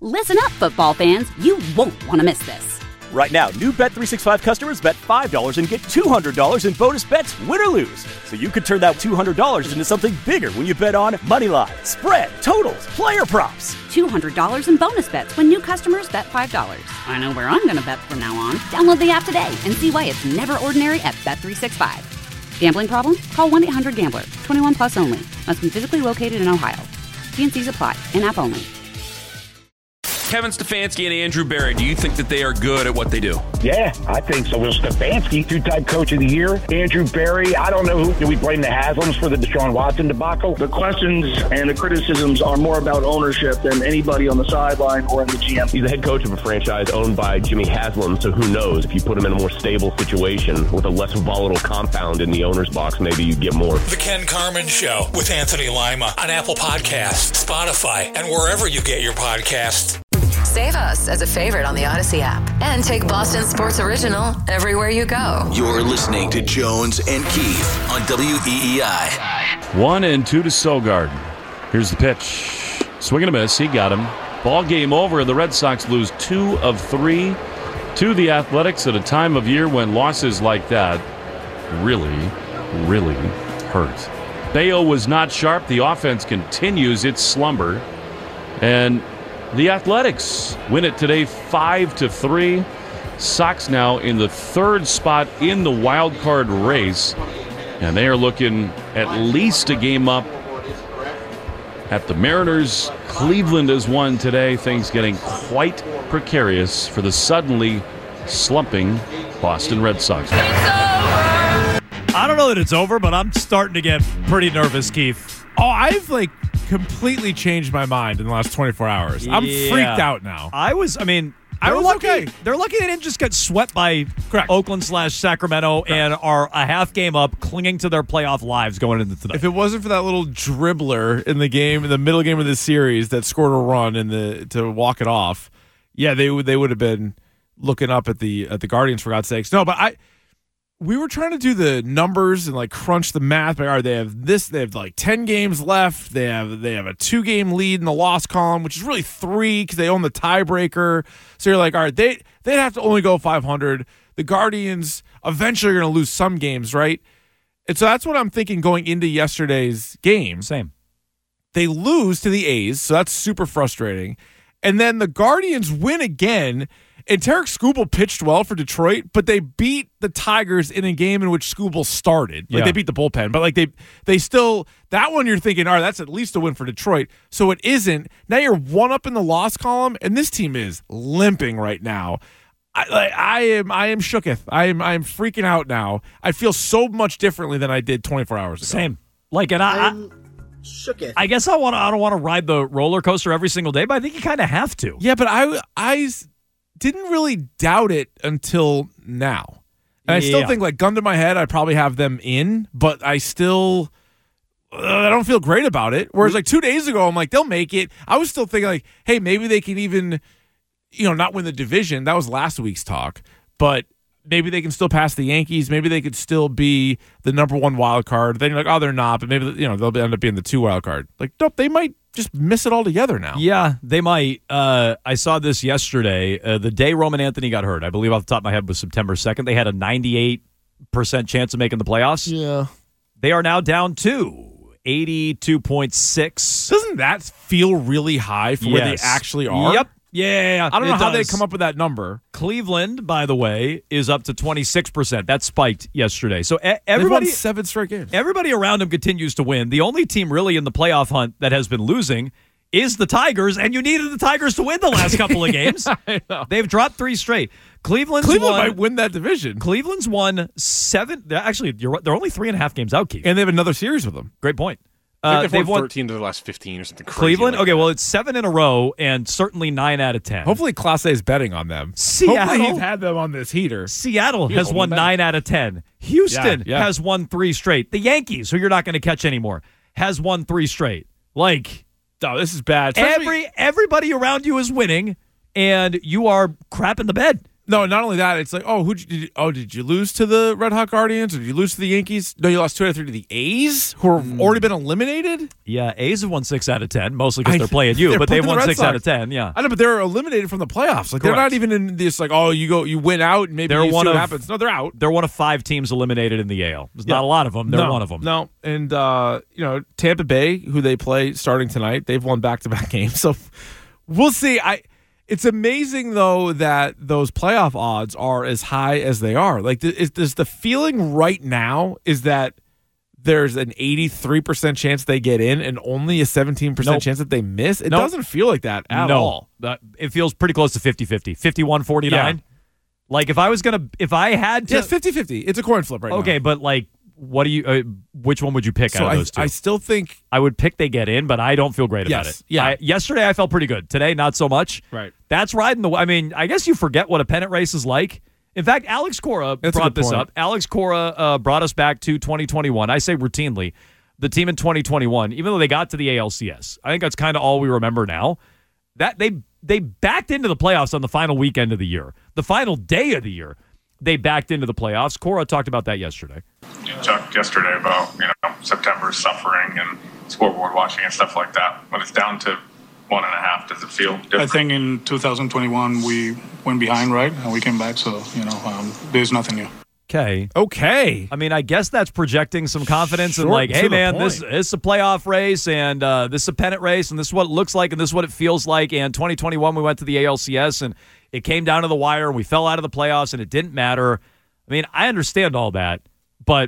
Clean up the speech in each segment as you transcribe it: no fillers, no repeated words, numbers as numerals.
Listen up, football fans. You won't want to miss this. Right now, new Bet365 customers bet $5 and get $200 in bonus bets, win or lose. So you could turn that $200 into something bigger when you bet on money line, spread, totals, player props. $200 in bonus bets when new customers bet $5. I know where I'm going to bet from now on. Download the app today and see why it's never ordinary at Bet365. Gambling problem? Call 1-800-GAMBLER. 21 plus only. Must be physically located in Ohio. T&Cs apply. In-app only. Kevin Stefanski and Andrew Berry, do you think that they are good at what they do? Yeah, I think so. Well, Stefanski, two-time coach of the year. Andrew Berry, I don't know who. Do we blame the Haslams for the Deshaun Watson debacle? The questions and the criticisms are more about ownership than anybody on the sideline or in the GM. He's the head coach of a franchise owned by Jimmy Haslam, so who knows? If you put him in a more stable situation with a less volatile compound in the owner's box, maybe you get more. The Ken Carman Show with Anthony Lima on Apple Podcasts, Spotify, and wherever you get your podcasts. Save us as a favorite on the Odyssey app and take Boston Sports Original everywhere you go. You're listening to Jones and Keith on WEEI. 1-2 to Sogarden. Here's the pitch. Swing and a miss. He got him. Ball game over. The Red Sox lose 2 of 3 to the Athletics at a time of year when losses like that really, really hurt. Bayo was not sharp. The offense continues its slumber. And the Athletics win it today 5-3. Sox now in the 3rd spot in the wild card race. And they are looking at least a game up at the Mariners. Cleveland has won today. Things getting quite precarious for the suddenly slumping Boston Red Sox. I don't know that it's over, but I'm starting to get pretty nervous, Keith. Oh, I've completely changed my mind in the last 24 hours. I'm freaked out now. They're lucky. Okay. They're lucky they didn't just get swept by Oakland/Sacramento and are a half game up, clinging to their playoff lives going into tonight. If it wasn't for that little dribbler in the game, in the middle game of the series, that scored a run to walk it off, they would have been looking up at the Guardians, for God's sakes. No, but we were trying to do the numbers and crunch the math. But they have 10 games left. They have a 2-game lead in the loss column, which is really 3 because they own the tiebreaker. So you're like, all right, they'd have to only go 500. The Guardians eventually are going to lose some games, right? And so that's what I'm thinking going into yesterday's game. Same. They lose to the A's, so that's super frustrating. And then the Guardians win again. And Tarek Skubal pitched well for Detroit, but they beat the Tigers in a game in which Skubal started. They beat the bullpen, but they still, that one you're thinking, all right, that's at least a win for Detroit. So it isn't. Now you're 1 up in the loss column, and this team is limping right now. I am shooketh. I am freaking out now. I feel so much differently than I did 24 hours ago. Same. I'm shooketh. I guess I don't want to ride the roller coaster every single day, but I think you kind of have to. Yeah, but I didn't really doubt it until now. And I still think, gun to my head, I probably have them in, but I still I don't feel great about it. Whereas 2 days ago, I'm like, they'll make it. I was still thinking hey, maybe they can even, not win the division. That was last week's talk. But maybe they can still pass the Yankees. Maybe they could still be the number 1 wild card. Then you're like, oh, they're not. But maybe, they'll end up being the 2 wild card. Nope, they might just miss it altogether now. Yeah, they might. I saw this yesterday. The day Roman Anthony got hurt, I believe off the top of my head was September 2nd. They had a 98% chance of making the playoffs. Yeah. They are now down to 82.6. Doesn't that feel really high for where they actually are? Yep. Yeah. I don't know how they come up with that number. Cleveland, by the way, is up to 26%. That spiked yesterday. So everybody, they've won 7 straight games. Everybody around them continues to win. The only team really in the playoff hunt that has been losing is the Tigers, and you needed the Tigers to win the last couple of games. I know. They've dropped 3 straight. Cleveland might win that division. Cleveland's won 7. Actually, they're only 3.5 games out, Keith. And they have another series with them. Great point. I think they've won 13 to the last 15 or something crazy. Cleveland? Okay, well, it's 7 in a row and certainly 9 out of 10. Hopefully Class A is betting on them. Hopefully he's had them on this heater. Seattle has won 9 out of 10. Houston has won 3 straight. The Yankees, who you're not going to catch anymore, has won 3 straight. Oh, this is bad. Everybody around you is winning, and you are crap in the bed. No, not only that, it's like, did you lose to the Red Hot Guardians or did you lose to the Yankees? No, you lost 2 out of 3 to the A's, who have already been eliminated? Yeah, A's have won 6 out of 10, mostly because they're playing you, but they've won 6 out of 10, yeah. I know, but they're eliminated from the playoffs. Like, they're not even in this, like, you win out and maybe you see what happens. No, they're out. They're one of 5 teams eliminated in the AL. There's not a lot of them. They're one of them. No, and, Tampa Bay, who they play starting tonight, they've won back-to-back games. So we'll see. It's amazing, though, that those playoff odds are as high as they are. Like, does the feeling right now is that there's an 83% chance they get in and only a 17% chance that they miss? It doesn't feel like that at all. It feels pretty close to 50-50. 51-49? Yeah. Like, if I had to... Yes, 50-50. It's a coin flip right now. Okay, but, like, what do you? Which one would you pick out of those two? I still think I would pick they get in, but I don't feel great about it. Yeah. Yesterday I felt pretty good. Today, not so much. Right. That's riding the. I mean, I guess you forget what a pennant race is like. In fact, Alex Cora brought this up. Alex Cora brought us back to 2021. I say routinely, the team in 2021, even though they got to the ALCS, I think that's kind of all we remember now. That they backed into the playoffs on the final weekend of the year, the final day of the year. They backed into the playoffs. Cora talked about that yesterday. You talked yesterday about September suffering and scoreboard watching and stuff like that. When it's down to 1.5, does it feel different? I think in 2021 we went behind, right, and we came back. So there's nothing new. Okay. I mean, I guess that's projecting some confidence and like, hey man, this is a playoff race and this is a pennant race and this is what it looks like and this is what it feels like. And 2021 we went to the ALCS and it came down to the wire and we fell out of the playoffs and it didn't matter. I mean, I understand all that, but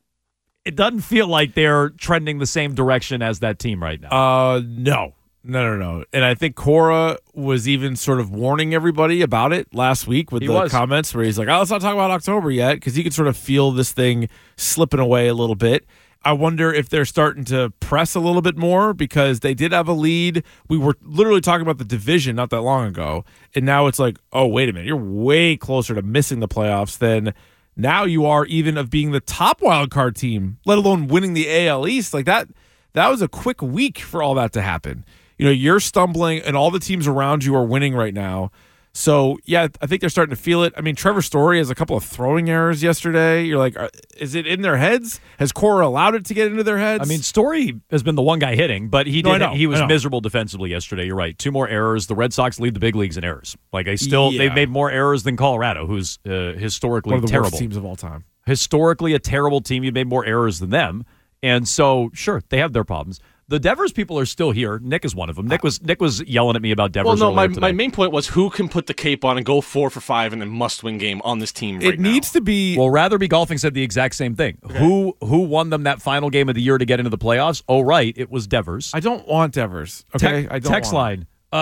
it doesn't feel like they're trending the same direction as that team right now. No. And I think Cora was even sort of warning everybody about it last week with the comments where he's like, let's not talk about October yet, because you can sort of feel this thing slipping away a little bit. I wonder if they're starting to press a little bit more because they did have a lead. We were literally talking about the division not that long ago, and now it's like, oh, wait a minute, you're way closer to missing the playoffs than now you are even of being the top wild card team, let alone winning the AL East. Like that was a quick week for all that to happen. You're stumbling, and all the teams around you are winning right now. So, yeah, I think they're starting to feel it. I mean, Trevor Story has a couple of throwing errors yesterday. You're like, is it in their heads? Has Cora allowed it to get into their heads? I mean, Story has been the one guy hitting, but he was miserable defensively yesterday. You're right. 2 more errors. The Red Sox lead the big leagues in errors. Like, they've made more errors than Colorado, who's historically one of the terrible. Worst teams of all time. Historically a terrible team. You made more errors than them. And so, sure, they have their problems. The Devers people are still here. Nick is one of them. Nick was yelling at me about Devers. Well, no, my main point was who can put the cape on and go 4 for 5 in a must-win game on this team right now. It needs to be... Well, Rather Be Golfing said the exact same thing. Okay. Who won them that final game of the year to get into the playoffs? Oh, right, it was Devers. I don't want Devers, okay? I don't Text line.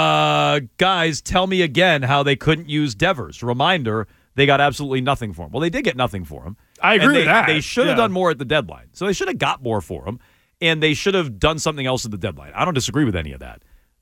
Guys, tell me again how they couldn't use Devers. Reminder, they got absolutely nothing for him. Well, they did get nothing for him. I agree with that. They should have done more at the deadline. So they should have got more for him. And they should have done something else at the deadline. I don't disagree with any of that.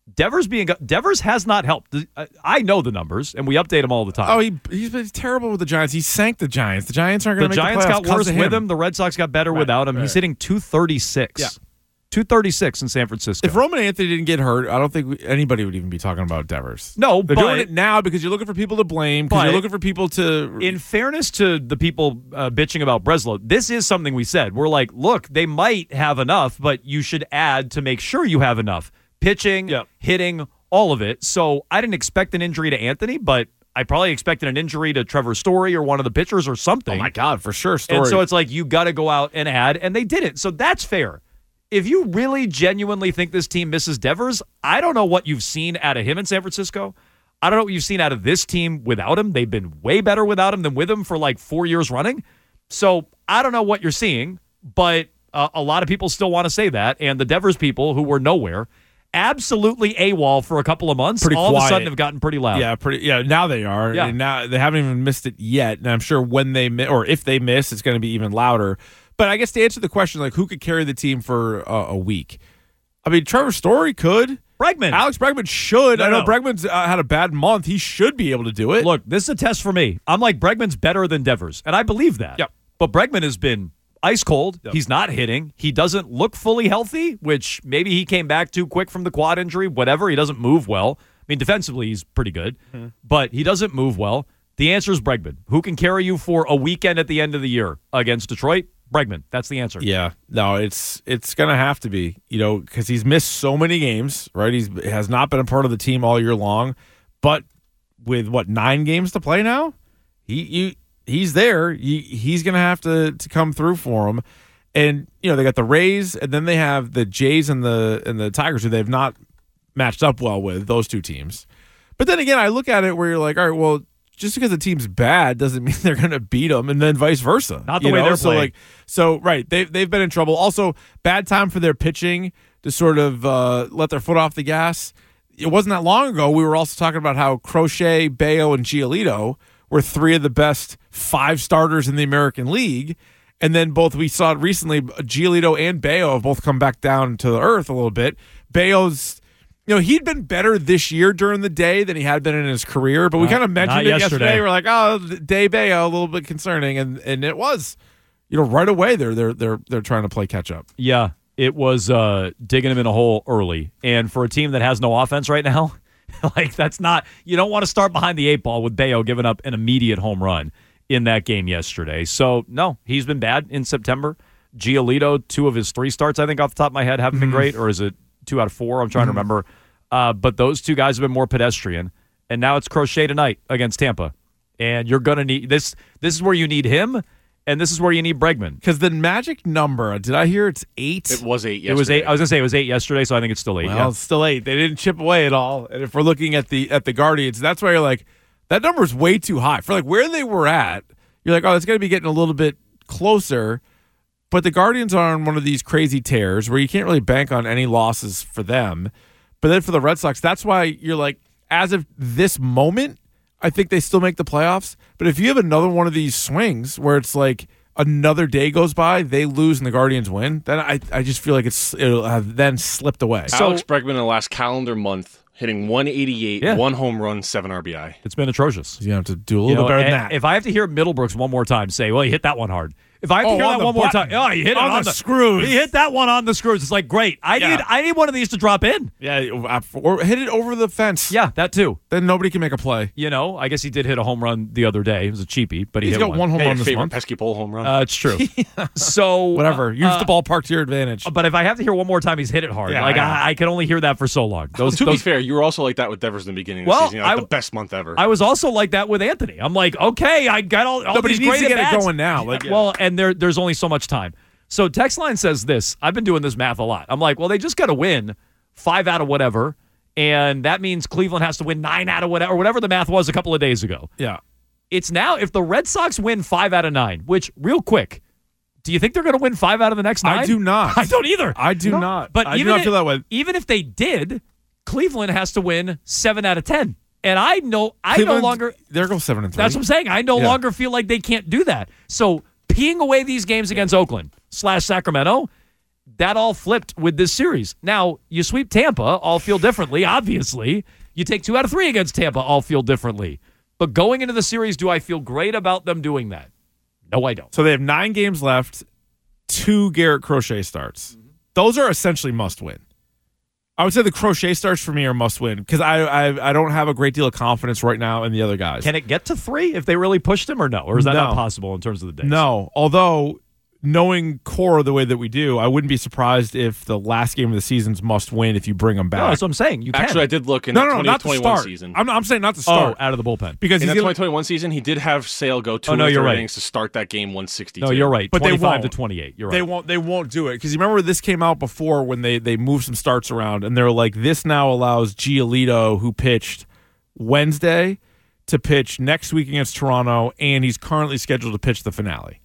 Devers has not helped. I know the numbers, and we update them all the time. Oh, he's been terrible with the Giants. He sank the Giants. The Giants aren't going to make the playoffs. The Giants got worse with him. The Red Sox got better without him. Right. He's hitting 236. Yeah. 236 in San Francisco. If Roman Anthony didn't get hurt, I don't think anybody would even be talking about Devers. No, they're doing it now because you're looking for people to blame, because you're looking for people to... In fairness to the people bitching about Breslow, this is something we said. We're like, look, they might have enough, but you should add to make sure you have enough. Pitching, hitting, all of it. So I didn't expect an injury to Anthony, but I probably expected an injury to Trevor Story or one of the pitchers or something. Oh, my God, for sure, Story. And so it's like, you got to go out and add, and they didn't. So that's fair. If you really genuinely think this team misses Devers, I don't know what you've seen out of him in San Francisco. I don't know what you've seen out of this team without him. They've been way better without him than with him for like 4 years running. So I don't know what you're seeing, but a lot of people still want to say that. And the Devers people who were nowhere, absolutely AWOL for a couple of months, pretty all quiet. Of a sudden have gotten pretty loud. Yeah, now they are. Yeah. And now they haven't even missed it yet. And I'm sure when they or if they miss, it's going to be even louder. But I guess to answer the question, like, who could carry the team for a week? I mean, Trevor Story could. Bregman. Alex Bregman should. I know Bregman's had a bad month. He should be able to do it. Look, this is a test for me. I'm like, Bregman's better than Devers, and I believe that. Yep. But Bregman has been ice cold. Yep. He's not hitting. He doesn't look fully healthy, which maybe he came back too quick from the quad injury, whatever. He doesn't move well. I mean, defensively, he's pretty good, but he doesn't move well. The answer is Bregman. Who can carry you for a weekend at the end of the year against Detroit? Bregman. That's the answer. Yeah. No, it's going to have to be, because he's missed so many games, right? He has not been a part of the team all year long. But with, 9 games to play now? He's there. He's going to have to come through for him. And, they got the Rays, and then they have the Jays and the Tigers, who they've not matched up well with, those two teams. But then again, I look at it where you're like, all right, well, just because the team's bad doesn't mean they're going to beat them, and then vice versa. Not the way they're playing. Right, they've been in trouble. Also, bad time for their pitching to sort of let their foot off the gas. It wasn't that long ago we were also talking about how Crochet, Bayo, and Giolito were 3 of the best 5 starters in the American League. And then we saw it recently, Giolito and Bayo have both come back down to the earth a little bit. Bayo's, he'd been better this year during the day than he had been in his career, but we kind of mentioned it yesterday. We're like, oh, day Bayo, a little bit concerning, and it was, right away they're trying to play catch up. Yeah, it was digging him in a hole early, and for a team that has no offense right now, that's not, you don't want to start behind the 8 ball with Bayo giving up an immediate home run in that game yesterday. So no, he's been bad in September. Giolito, 2 of his 3 starts, I think off the top of my head, haven't been great, or is it 2 out of 4? I'm trying to remember. But those 2 guys have been more pedestrian. And now it's Crochet tonight against Tampa. And you're going to need this. This is where you need him, and this is where you need Bregman. Because the magic number, did I hear it's 8? It was 8 yesterday. It was 8. I was going to say it was 8 yesterday, so I think it's still 8. Well, it's still 8. They didn't chip away at all. And if we're looking at the Guardians, that's why you're like, that number is way too high. For where they were at, you're like, oh, it's going to be getting a little bit closer. But the Guardians are on one of these crazy tears where you can't really bank on any losses for them. But then for the Red Sox, that's why you're like, as of this moment, I think they still make the playoffs. But if you have another one of these swings where it's like another day goes by, they lose and the Guardians win, then I just feel like it'll have then slipped away. Alex Bregman in the last calendar month, hitting 188, 1 home run, 7 RBI. It's been atrocious. You have to do a little bit better than that. If I have to hear Middlebrooks one more time say, well, he hit that one hard. If I have to hear that one more time, he hit it on the screws. He hit that one on the screws. It's like, great. I need one of these to drop in. Yeah, or hit it over the fence. Yeah, that too. Then nobody can make a play. I guess he did hit a home run the other day. It was a cheapie, but he's got one home run this month. Pesky pole home run. It's true. So whatever. Use the ballpark to your advantage. But if I have to hear one more time, he's hit it hard. I can only hear that for so long. To be fair, you were also like that with Devers in the beginning of the season. The best month ever. I was also like that with Anthony. I'm like, okay, I got all but these he needs great to get at-bats. it going now. Well, and there's only so much time. So text line says this. I've been doing this math a lot. I'm like, well, they just got to win 5 out of whatever, and that means Cleveland has to win 9 out of whatever the math was a couple of days ago. Yeah. It's now, if the Red Sox win 5 out of 9, which, real quick, do you think they're going to win 5 out of the next 9? I do not. I don't either. I do not. But I do not feel that way. Even if they did, Cleveland has to win 7 out of 10. And I no longer. There goes 7 and 3. That's what I'm saying. I no longer feel like they can't do that. So peeing away these games against Oakland / Sacramento, that all flipped with this series. Now, you sweep Tampa, all feel differently, obviously. You take 2 out of 3 against Tampa, all feel differently. But going into the series, do I feel great about them doing that? No, I don't. So they have 9 games left, 2 Garrett Crochet starts. Those are essentially must-win. I would say the Crochet starts for me are must-win because I don't have a great deal of confidence right now in the other guys. Can it get to 3 if they really pushed him or no? Or is that not possible in terms of the days? No, although knowing Cora the way that we do, I wouldn't be surprised if the last game of the season's must-win if you bring them back. No, that's what I'm saying. You can. Actually, I did look in the 2021 season. I'm saying not to start. Out of the bullpen. Because in that 2021 season, he did have Sale go 2 innings to start that game 162. No, you're right. But 25 to 28. You're right. They won't do it. Because you remember this came out before when they moved some starts around, and they're like, this now allows Giolito, who pitched Wednesday, to pitch next week against Toronto, and he's currently scheduled to pitch the finale.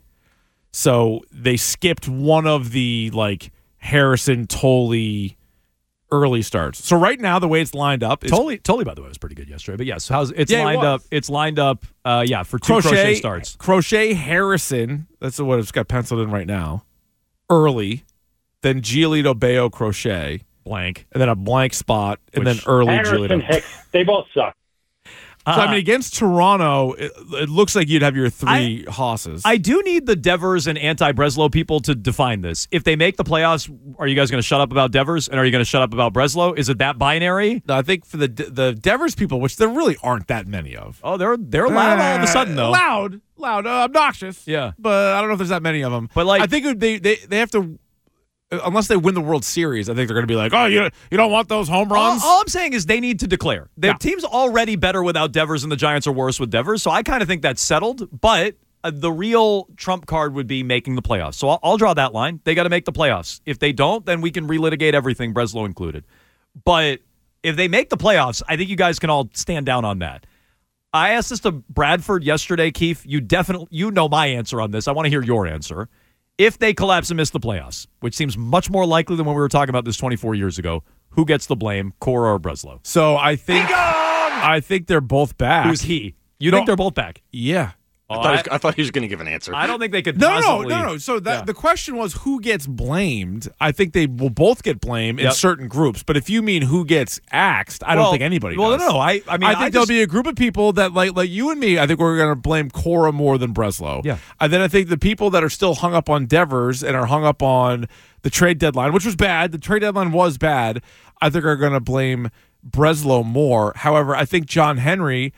So they skipped one of the Harrison Tolley early starts. So right now the way it's lined up is Tolley by the way was pretty good yesterday. But yes, lined up? It's lined up for 2 Crochet starts. Crochet Harrison, that's what it's got penciled in right now. Early, then Giolito Bayo Crochet blank, and then a blank spot, and then early Harrison Giolito. Hicks, they both suck. So, I mean, against Toronto, it looks like you'd have your three hosses. I do need the Devers and anti-Breslow people to define this. If they make the playoffs, are you guys going to shut up about Devers, and are you going to shut up about Breslow? Is it that binary? No, I think for the Devers people, which there really aren't that many of. Oh, they're loud all of a sudden, though. Loud, obnoxious. Yeah. But I don't know if there's that many of them. But like, I think they have to, unless they win the World Series, I think they're going to be like, oh, you don't want those home runs? All I'm saying is they need to declare. Their team's already better without Devers, and the Giants are worse with Devers, so I kind of think that's settled. But the real trump card would be making the playoffs. So I'll draw that line. They got to make the playoffs. If they don't, then we can relitigate everything, Breslow included. But if they make the playoffs, I think you guys can all stand down on that. I asked this to Bradford yesterday, Keith. You know my answer on this. I want to hear your answer. If they collapse and miss the playoffs, which seems much more likely than when we were talking about this 24 years ago, who gets the blame, Cora or Breslow? So I think they're both back. Who's he? You think they're both back? Yeah. I thought he was going to give an answer. I don't think they could. No. So the question was who gets blamed. I think they will both get blamed in certain groups. But if you mean who gets axed, I don't think anybody does. Well, no. I think there'll be a group of people that like you and me. I think we're going to blame Cora more than Breslow. Yeah. And then I think the people that are still hung up on Devers and are hung up on the trade deadline, which was bad. The trade deadline was bad. I think are going to blame Breslow more. However, I think John Henry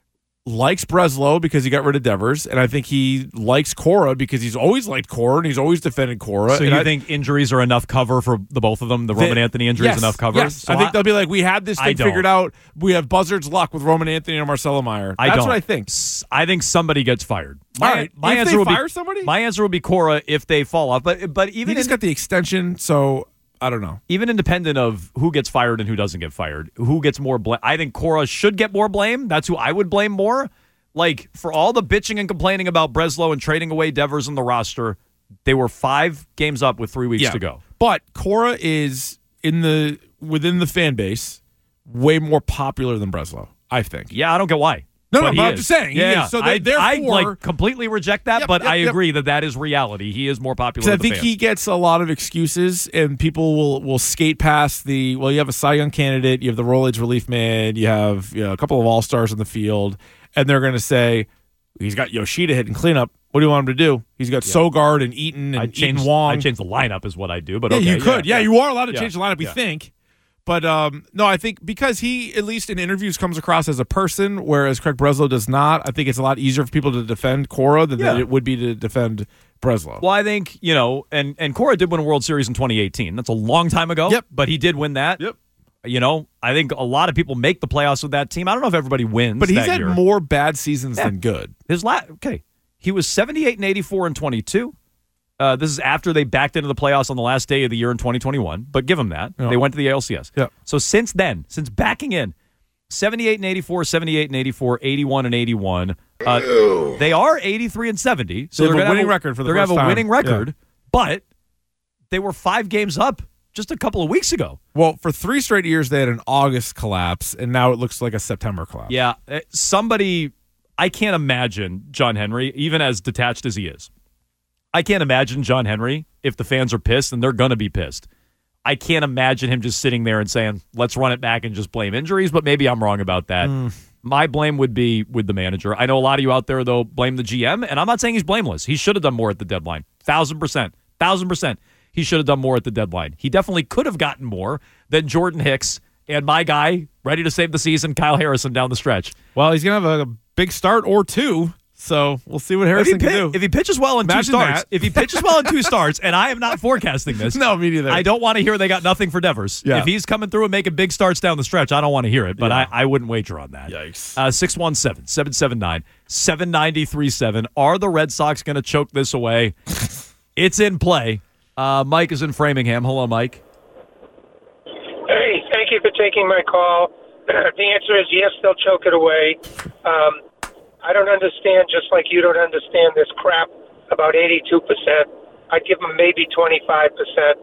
likes Breslow because he got rid of Devers, and I think he likes Cora because he's always liked Cora and he's always defended Cora. So you think injuries are enough cover for the both of them? The Roman Anthony injury is enough cover? Yes. So I think they'll be like, we had this thing figured out. We have buzzard's luck with Roman Anthony and Marcelo Meyer. That's what I think. I think somebody gets fired. My answer would be somebody? My answer would be Cora if they fall off. But even he just got the extension, so I don't know. Even independent of who gets fired and who doesn't get fired, who gets more blame? I think Cora should get more blame. That's who I would blame more. Like, for all the bitching and complaining about Breslow and trading away Devers in the roster, they were 5 games up with 3 weeks to go. But Cora is within the fan base way more popular than Breslow, I think. Yeah, I don't get why. But I'm just saying. Yeah. So I therefore, completely reject that, but I agree that is reality. He is more popular I think he gets a lot of excuses, and people will skate past you have a Cy Young candidate, you have the Rolaids relief man, you have a couple of all-stars in the field, and they're going to say, he's got Yoshida hitting cleanup. What do you want him to do? He's got Sogard and Eaton and Eaton Wong. I'd change the lineup is what I do, but yeah, okay. You could. Yeah, you are allowed to change the lineup, we think. But, no, I think because he, at least in interviews, comes across as a person, whereas Craig Breslow does not, I think it's a lot easier for people to defend Cora than it would be to defend Breslow. Well, I think, and Cora did win a World Series in 2018. That's a long time ago. Yep. But he did win that. Yep. I think a lot of people make the playoffs with that team. I don't know if everybody wins. But he's had more bad seasons than good. He was 78-84 in 22. This is after they backed into the playoffs on the last day of the year in 2021. But give them that. Yeah. They went to the ALCS. Yeah. So since then, since backing in, 78-84, 78-84, 81-81. They are 83-70. So they have a winning record for the first time. They're going to have a winning record, but they were 5 games up just a couple of weeks ago. Well, for 3 straight years, they had an August collapse, and now it looks like a September collapse. Yeah. I can't imagine John Henry, even as detached as he is. I can't imagine John Henry, if the fans are pissed, and they're going to be pissed. I can't imagine him just sitting there and saying, let's run it back and just blame injuries, but maybe I'm wrong about that. My blame would be with the manager. I know a lot of you out there, though, blame the GM, and I'm not saying he's blameless. He should have done more at the deadline. 1,000%. He should have done more at the deadline. He definitely could have gotten more than Jordan Hicks and my guy, ready to save the season, Kyle Harrison, down the stretch. Well, he's going to have a big start or 2. So we'll see what Harrison can do. If he pitches well in 2 starts, and I am not forecasting this. No, me neither. I don't want to hear they got nothing for Devers. Yeah. If he's coming through and making big starts down the stretch, I don't want to hear it, but I wouldn't wager on that. Yikes. 617-779-7937. Are the Red Sox going to choke this away? It's in play. Mike is in Framingham. Hello, Mike. Hey, thank you for taking my call. The answer is yes, they'll choke it away. I don't understand, just like you don't understand this crap about 82%. I'd give them maybe 25%.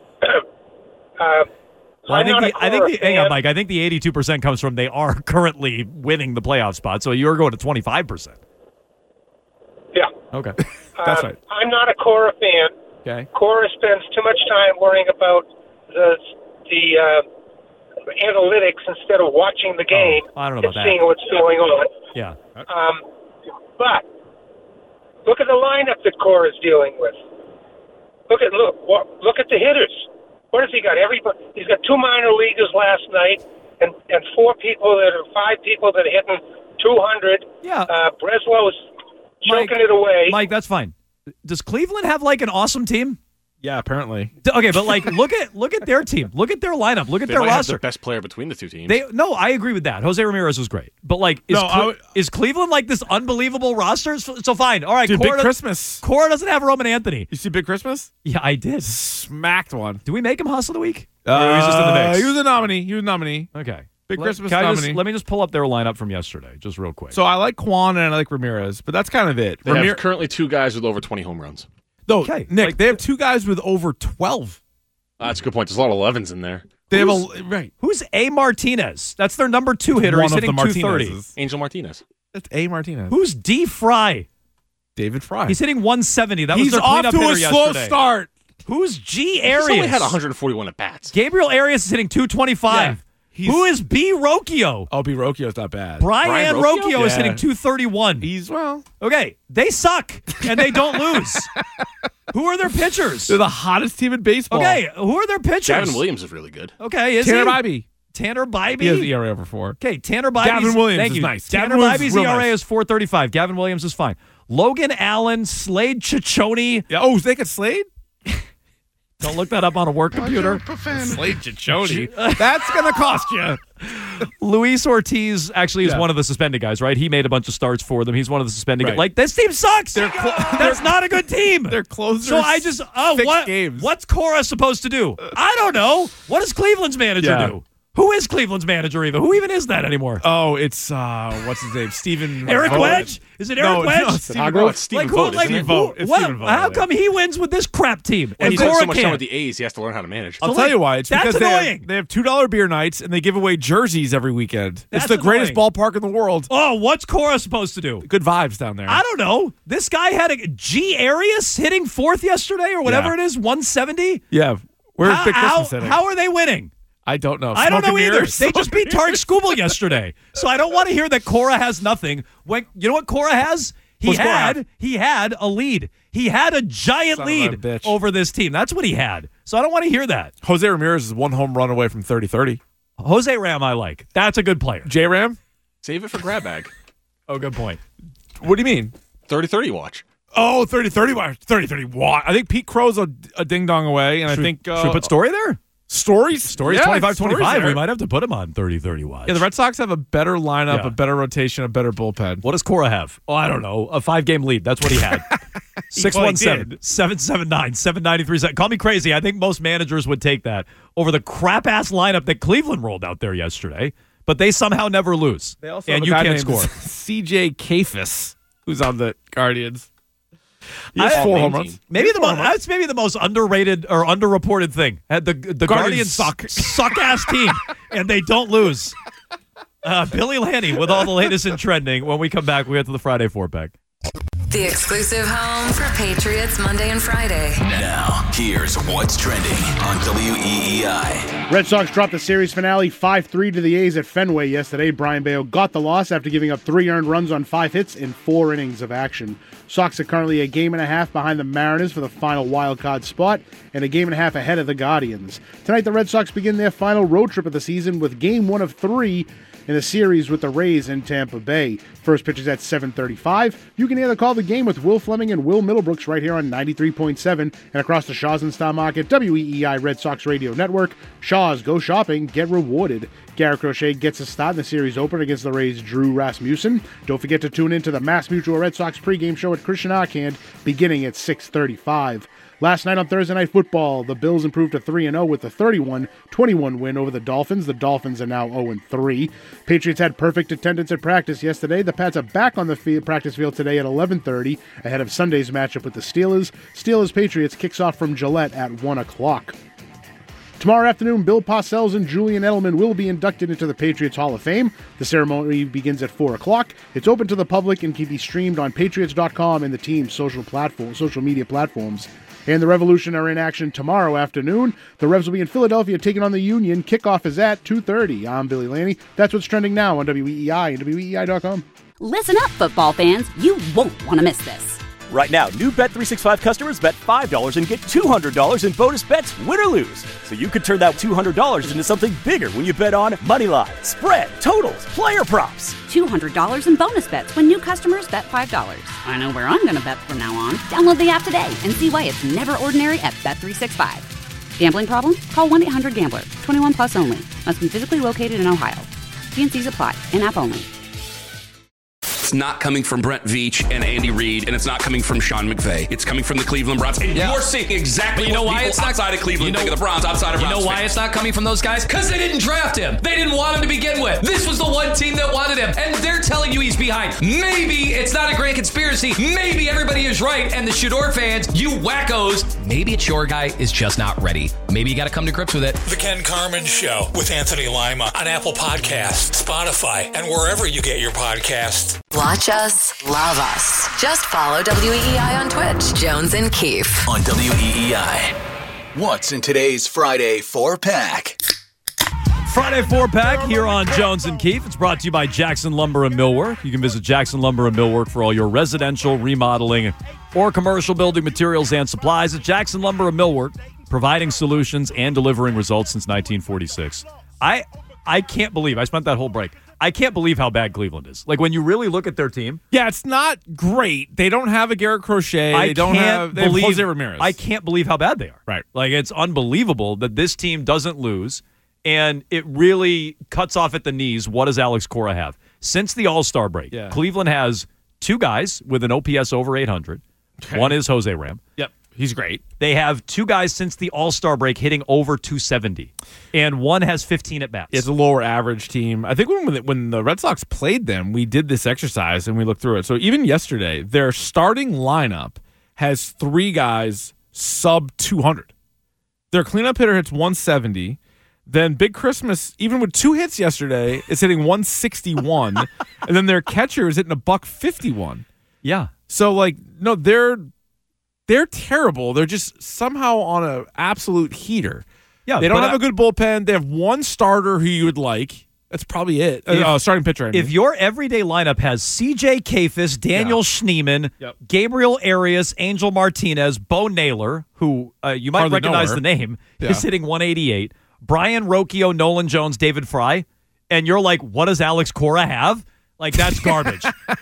Hang on, Mike. I think the 82% comes from they are currently winning the playoff spot, so you're going to 25%. Yeah. Okay. That's right. I'm not a Cora fan. Okay. Cora spends too much time worrying about the analytics instead of watching the game I don't know and about seeing that. what's going on. Yeah. But look at the lineup that Cora is dealing with. Look at the hitters. What has he got? He's got 2 minor leaguers last night and 5 people that are hitting 200. Yeah. Breslow's choking it away. Mike, that's fine. Does Cleveland have like an awesome team? Yeah, apparently. Okay, but like look at their team. Look at their lineup. Look at They their might have roster. the best player between the two teams. I agree with that. Jose Ramirez was great. But like is Cleveland like this unbelievable roster? So fine. All right, Dude, Big Christmas. Cora doesn't have Roman Anthony. You see Big Christmas? Yeah, I did. Smacked one. Do we make him hustle of the week? Or he was just in the mix? He was a nominee. Okay. Big Christmas nominee. Let me just pull up their lineup from yesterday, just real quick. So I like Quan and I like Ramirez, but that's kind of it. They have currently 2 guys with over 20 home runs. No, okay, Nick, they have 2 guys with over 12. That's a good point. There's a lot of 11s in there. They have right. Who's A. Martinez? That's their number 2 hitter. He's hitting 230. Angel Martinez. That's A. Martinez. Who's D. Fry? David Fry. He's hitting 170. That was He's their off cleanup to a hitter slow yesterday. start. Who's G. He's Arias? only had 141 at bats. Gabriel Arias is hitting 225. Who is B. Rocchio? Oh, B. Rocchio's not bad. Brian Rocchio is hitting 231. Okay, they suck and they don't lose. Who are their pitchers? They're the hottest team in baseball. Okay, who are their pitchers? Gavin Williams is really good. Okay, is Tanner he? Bybee. Tanner Bybee? He has ERA over 4. Okay, Tanner Bybee. Gavin Williams thank is you. nice. Tanner Gavin Williams Bybee's is real ERA nice. is 4.35. Gavin Williams is fine. Logan Allen, Slade Ciccone. Yeah. Oh, they got Slade? Don't look that up on a work computer. Slade Ciccone. That's going to cost you. Luis Ortiz actually is Yeah. one of the suspended guys, right? He made a bunch of starts for them. He's one of the suspended guys. Right. Like, this team sucks. That's not a good team. They're closers. So I just, games. what's Cora supposed to do? I don't know. What does Cleveland's manager do? Who is Cleveland's manager even? Who even is that anymore? Oh, it's, what's his name? Stephen Eric Vogt. Wedge? Is it Eric Wedge? No, Stephen Vogt. It's Stephen Like, Vogt, like, isn't it? who- It's what- Stephen Vogt, how yeah. come he wins with this crap team? And he's Cora done so much time can't? with the A's, he has to learn how to manage. I'll tell you why. It's That's because annoying. they have $2 beer nights and they give away jerseys every weekend. That's it's the greatest annoying. ballpark in the world. Oh, what's Cora supposed to do? Good vibes down there. I don't know. This guy had a G. Arias hitting 4th yesterday or whatever Yeah. it is, 170. Yeah. Where's Big Christmas hitting? How are they winning? I don't know. I don't know Smoking either. mirrors? They just beat Tarek Skubal yesterday. So I don't want to hear that Cora has nothing. When you know what Cora has? He had a lead. He had a giant Son of a lead bitch. over this team. That's what he had. So I don't want to hear that. Jose Ramirez is 1 home run away from 30-30. Jose Ram I like. That's a good player. J-Ram? Save it for grab bag. Oh, good point. What do you mean? 30-30 watch. Oh, 30-30. 30-30 watt. I think Pete Crow's a ding-dong away, and I think... Should we put Story there? Story's Story's yeah, 25-25. Story's We might have to put him on 30-30 watch. Yeah, the Red Sox have a better lineup, Yeah. a better rotation, a better bullpen. What does Cora have? Oh, I don't know. A 5-game lead. That's what he had. 617-779-793. Call me crazy. I think most managers would take that over the crap-ass lineup that Cleveland rolled out there yesterday. But they somehow never lose. They also and have you a guy can't named score. C.J. Kafis, who's on the Guardians. He I- has 4 home runs. Maybe that's maybe the most underrated or underreported thing. The Guardians suck ass team, and they don't lose. Billy Lanny with all the latest in trending. When we come back, we get to the Friday 4-pack. The exclusive home for Patriots Monday and Friday. Now, here's what's trending on WEEI. Red Sox dropped the series finale 5-3 to the A's at Fenway yesterday. Brian Bayo got the loss after giving up 3 earned runs on 5 hits in 4 innings of action. Sox are currently a game and a half behind the Mariners for the final wild card spot and a game and a half ahead of the Guardians. Tonight, the Red Sox begin their final road trip of the season with game 1 of 3 in a series with the Rays in Tampa Bay. First pitch is at 7:35. You can hear the Call of the Game with Will Fleming and Will Middlebrooks right here on 93.7 and across the Shaw's and Star Market WEEI Red Sox Radio Network. Shaw's, go shopping, get rewarded. Garrett Crochet gets a start in the series opener against the Rays' Drew Rasmussen. Don't forget to tune in to the Mass Mutual Red Sox pregame show at Christian Arcand beginning at 6:35. Last night on Thursday Night Football, the Bills improved to 3-0 with a 31-21 win over the Dolphins. The Dolphins are now 0-3. Patriots had perfect attendance at practice yesterday. The Pats are back on the practice field today at 11:30 ahead of Sunday's matchup with the Steelers. Steelers-Patriots kicks off from Gillette at 1 o'clock. Tomorrow afternoon, Bill Parcells and Julian Edelman will be inducted into the Patriots Hall of Fame. The ceremony begins at 4 o'clock. It's open to the public and can be streamed on Patriots.com and the team's social media platforms. And the Revolution are in action tomorrow afternoon. The Revs will be in Philadelphia taking on the Union. Kickoff is at 2:30. I'm Billy Laney. That's what's trending now on WEEI and WEEI.com. Listen up, football fans. You won't want to miss this. Right now, new Bet365 customers bet $5 and get $200 in bonus bets, win or lose. So you could turn that $200 into something bigger when you bet on moneyline, spread, totals, player props. $200 in bonus bets when new customers bet $5. I know where I'm going to bet from now on. Download the app today and see why it's never ordinary at Bet365. Gambling problem? Call 1-800-GAMBLER. 21 plus only. Must be physically located in Ohio. T&Cs apply. In-app only. It's not coming from Brent Veach and Andy Reid, and it's not coming from Sean McVay. It's coming from the Cleveland Browns. And you're seeing exactly what people outside of Cleveland think of the Browns, outside of Browns. You know why it's not coming from those guys? Because they didn't draft him. They didn't want him to begin with. This was the one team that wanted him, and they're telling you he's behind. Maybe it's not a grand conspiracy. Maybe everybody is right, and the Shador fans, you wackos, maybe it's your guy is just not ready. Maybe you got to come to grips with it. The Ken Carman Show with Anthony Lima on Apple Podcasts, Spotify, and wherever you get your podcasts. Watch us, love us. Just follow WEEI on Twitch. Jones and Keefe. On WEEI. What's in today's Friday 4-pack? Friday 4-pack here on Jones and Keefe. It's brought to you by Jackson Lumber and Millwork. You can visit Jackson Lumber and Millwork for all your residential, remodeling, or commercial building materials and supplies at Jackson Lumber and Millwork, providing solutions and delivering results since 1946. I can't believe, I spent that whole break. I can't believe how bad Cleveland is. Like, when you really look at their team. Yeah, it's not great. They don't have a Garrett Crochet. They have Jose Ramirez. I can't believe how bad they are. Right. Like, it's unbelievable that this team doesn't lose, and it really cuts off at the knees. What does Alex Cora have? Since the All-Star break, Cleveland has two guys with an OPS over 800. Okay. One is Jose Ram. Yep. He's great. They have two guys since the All-Star break hitting over 270, and one has 15 at-bats. It's a lower average team. I think when the Red Sox played them, we did this exercise, and we looked through it. So even yesterday, their starting lineup has three guys sub 200. Their cleanup hitter hits 170. Then Big Christmas, even with two hits yesterday, is hitting 161. And then their catcher is hitting a $151. Yeah. So, no, they're terrible. They're just somehow on an absolute heater. Yeah, they don't have a good bullpen. They have one starter who you would like. That's probably it. Starting pitcher. If your everyday lineup has C.J. Kayfus, Daniel Schneemann, Gabriel Arias, Angel Martinez, Bo Naylor, who you might recognize the name, is hitting 188, Brian Rocchio, Nolan Jones, David Fry, and you're like, what does Alex Cora have? Like, that's garbage.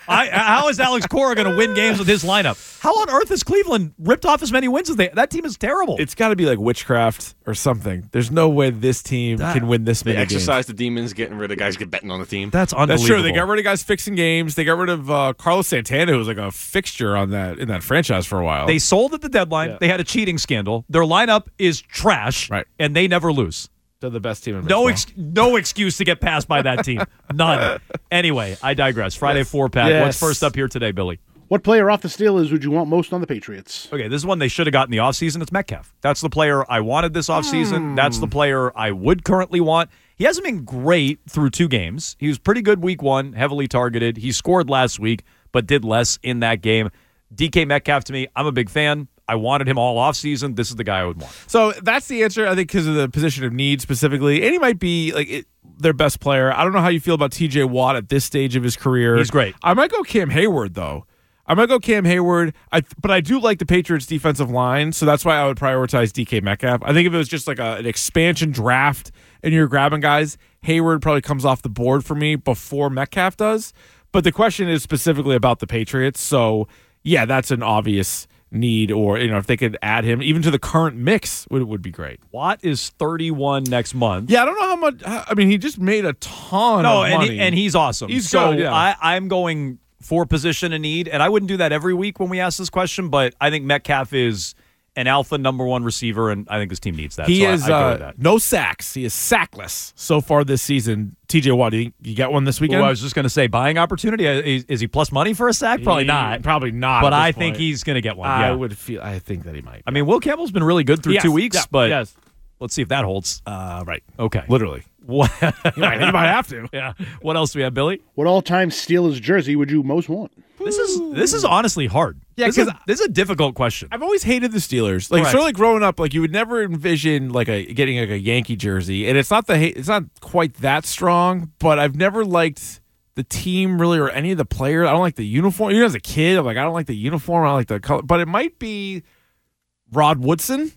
How is Alex Cora going to win games with his lineup? How on earth has Cleveland ripped off as many wins as they? That team is terrible. It's got to be like witchcraft or something. There's no way this team can win this many games. They exercise the demons, getting rid of guys betting on the team. That's unbelievable. That's true. They got rid of guys fixing games. They got rid of Carlos Santana, who was like a fixture in that franchise for a while. They sold at the deadline. Yeah. They had a cheating scandal. Their lineup is trash, right? And they never lose. They're the best team in baseball. No excuse to get passed by that team. None. Anyway, I digress. Friday 4-pack. Yes. What's first up here today, Billy? What player off the Steelers would you want most on the Patriots? Okay, this is one they should have got in the offseason. It's Metcalf. That's the player I wanted this offseason. That's the player I would currently want. He hasn't been great through two games. He was pretty good week one, heavily targeted. He scored last week, but did less in that game. DK Metcalf, to me, I'm a big fan. I wanted him all offseason. This is the guy I would want. So that's the answer, I think, because of the position of need specifically. And he might be their best player. I don't know how you feel about TJ Watt at this stage of his career. He's great. I might go Cam Hayward, though. But I do like the Patriots' defensive line, so that's why I would prioritize DK Metcalf. I think if it was just like an expansion draft and you're grabbing guys, Hayward probably comes off the board for me before Metcalf does. But the question is specifically about the Patriots, so yeah, that's an obvious need, or if they could add him even to the current mix, would be great. Watt is 31 next month. Yeah, I don't know how much. I mean, he just made a ton of money. And he's awesome. He's so good, yeah. I'm going for position of need, and I wouldn't do that every week when we ask this question, but I think Metcalf is an alpha number one receiver, and I think this team needs that. He so is I'd go with that. No sacks. He is sackless so far this season. TJ Watt, you get one this weekend? Well, I was just going to say, buying opportunity. Is he plus money for a sack? Probably not. Probably not. But I think he's going to get one. I think that he might. I mean, Will Campbell's been really good through 2 weeks, but yes. Let's see if that holds. Right. Okay. Literally. What? You might have to. Yeah. What else do we have, Billy? What all-time Steelers jersey would you most want? This is honestly hard. Yeah, this is a difficult question. I've always hated the Steelers. Like Correct. sort of like growing up, like you would never envision getting a Yankee jersey, and it's not quite that strong. But I've never liked the team really or any of the players. I don't like the uniform. Even as a kid, I'm like, I don't like the uniform. I don't like the color. But it might be Rod Woodson.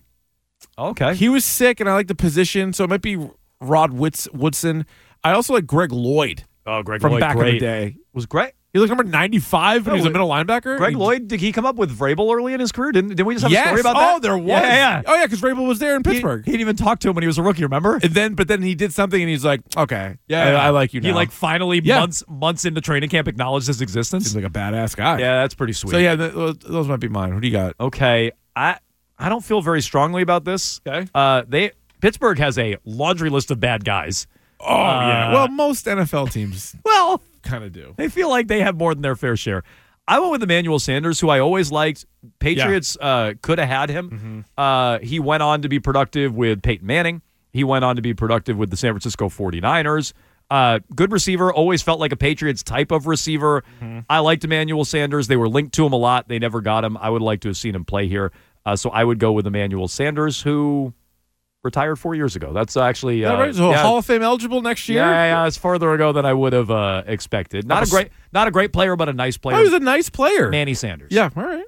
Okay, he was sick, and I like the position, so it might be Rod Woodson. I also like Greg Lloyd. Oh, Greg from Lloyd, back great. in the day Was great. He was number 95 when he was a middle linebacker. Greg Lloyd, did he come up with Vrabel early in his career? Didn't we just have a story about that? that? Oh, there was. Yeah. Oh, yeah, because Vrabel was there in Pittsburgh. He didn't even talk to him when he was a rookie, remember? But then he did something, and he's like, okay, I like you now. He finally months into training camp acknowledged his existence. Seems like a badass guy. Yeah, that's pretty sweet. So yeah, those might be mine. What do you got? Okay, I don't feel very strongly about this. Okay. Pittsburgh has a laundry list of bad guys. Oh yeah. Well, most NFL teams kind of do. They feel like they have more than their fair share. I went with Emmanuel Sanders, who I always liked. Patriots could have had him. Mm-hmm. He went on to be productive with Peyton Manning. He went on to be productive with the San Francisco 49ers. Good receiver, always felt like a Patriots type of receiver. Mm-hmm. I liked Emmanuel Sanders. They were linked to him a lot. They never got him. I would like to have seen him play here. So I would go with Emmanuel Sanders, who retired 4 years ago. That's actually right? So Hall of Fame eligible next year. Yeah, it's farther ago than I would have expected. Not a great player, but a nice player. Oh, he was a nice player. Manny Sanders. Yeah, all right.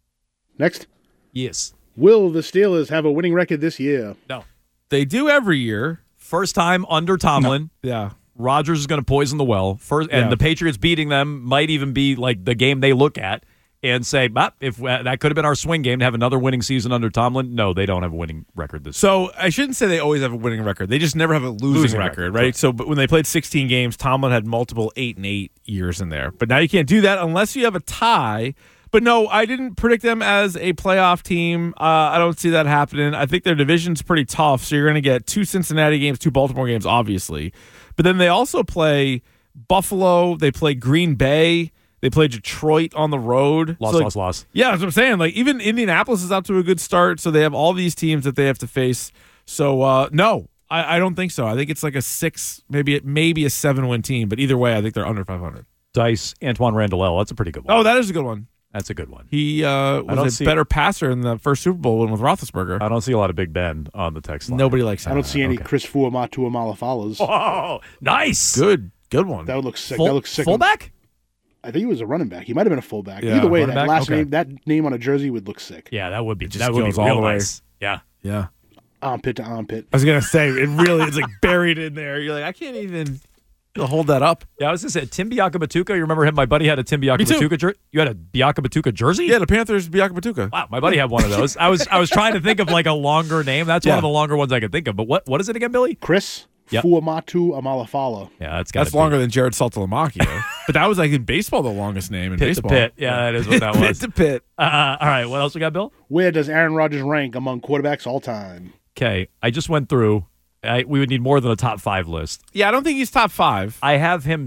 Next. Yes. Will the Steelers have a winning record this year? No. They do every year. First time under Tomlin. No. Yeah. Rodgers is going to poison the well. And the Patriots beating them might even be like the game they look at and say, if that could have been our swing game to have another winning season under Tomlin. No, they don't have a winning record this year. So I shouldn't say they always have a winning record. They just never have a losing record, right? So but when they played 16 games, Tomlin had multiple 8-8 years in there. But now you can't do that unless you have a tie. But no, I didn't predict them as a playoff team. I don't see that happening. I think their division's pretty tough, so you're going to get 2 Cincinnati games, 2 Baltimore games, obviously. But then they also play Buffalo. They play Green Bay. They play Detroit on the road. Loss. Yeah, that's what I'm saying. Like even Indianapolis is out to a good start, so they have all these teams that they have to face. So no, I don't think so. I think it's like a 6, maybe a 7-win team. But either way, I think they're under 500. Dice, Antoine Randall. That's a pretty good one. Oh, that is a good one. That's a good one. He was a better passer in the first Super Bowl win with Roethlisberger. I don't see a lot of Big Ben on the text line. Nobody likes that. I don't see any Chris Fuamatu Amalafalas. Oh, nice. Good one. That would look sick. That looks sick. Fullback? I think he was a running back. He might have been a fullback. Yeah. Either way, Running that back? name, that name on a jersey would look sick. Yeah, that would be just that would be goes all real the way. nice. Yeah. Yeah. Armpit to armpit. I was gonna say it really is like buried in there. You're like, I can't even hold that up. Yeah, I was gonna say Tim Biakabatuka. You remember him? My buddy had a Tim Biakabatuka jersey. You had a Biakabatuka jersey? Yeah, the Panthers Biakabatuka. Wow, my buddy had one of those. I was trying to think of like a longer name. That's one of the longer ones I could think of. But what is it again, Billy? Chris Fuamatu Amalafala. Yeah, that's longer than Jared Saltalamacchio. But that was like in baseball the longest name in Pit baseball. to Pit. Yeah, that is what that was. Pit to Pit. All right, what else we got, Bill? Where does Aaron Rodgers rank among quarterbacks all time? Okay, I just went through. We would need more than a top 5 list. Yeah, I don't think he's top 5. I have him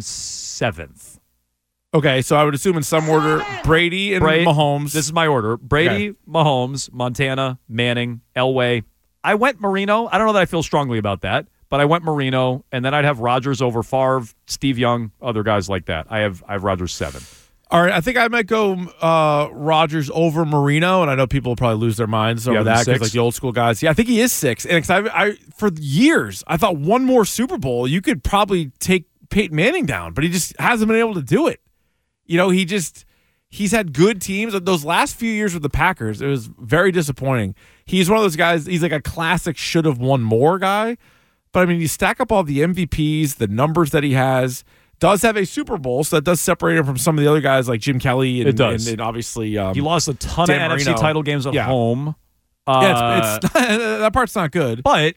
7th. Okay, so I would assume in some order, Brady and Mahomes. This is my order. Brady, Mahomes, Montana, Manning, Elway. I went Marino. I don't know that I feel strongly about that, but I went Marino, and then I'd have Rodgers over Favre, Steve Young, other guys like that. I have Rodgers 7. All right, I think I might go Rodgers over Marino, and I know people will probably lose their minds over that because like the old school guys. Yeah, I think he is 6. And I for years I thought one more Super Bowl you could probably take Peyton Manning down, but he just hasn't been able to do it. You know, he's had good teams. Those last few years with the Packers, it was very disappointing. He's one of those guys. He's like a classic should have won more guy. But I mean, you stack up all the MVPs, the numbers that he has. Does have a Super Bowl, so that does separate him from some of the other guys like Jim Kelly. And, it does. And obviously, he lost a ton Dan of NFC Marino. title games at home. Yeah, it's that part's not good. But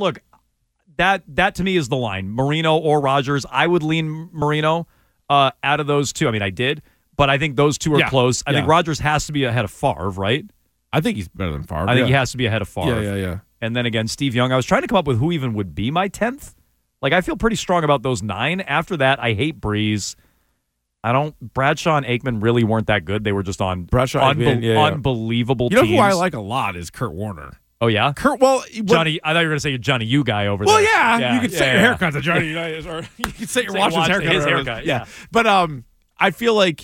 that to me is the line. Marino or Rodgers. I would lean Marino out of those two. I mean, I did, but I think those two are close. I think Rodgers has to be ahead of Favre, right? I think he's better than Favre. I think he has to be ahead of Favre. Yeah. And then again, Steve Young. I was trying to come up with who even would be my 10th. Like, I feel pretty strong about those 9. After that, I hate Breeze. Bradshaw and Aikman really weren't that good. They were just on unbelievable teams. You know who I like a lot is Kurt Warner. Oh, yeah? Johnny, I thought you were going to say Johnny U guy over there. Well, yeah. You could set your haircut to Johnny, or you could set your watch's haircut. His haircut, yeah. But I feel like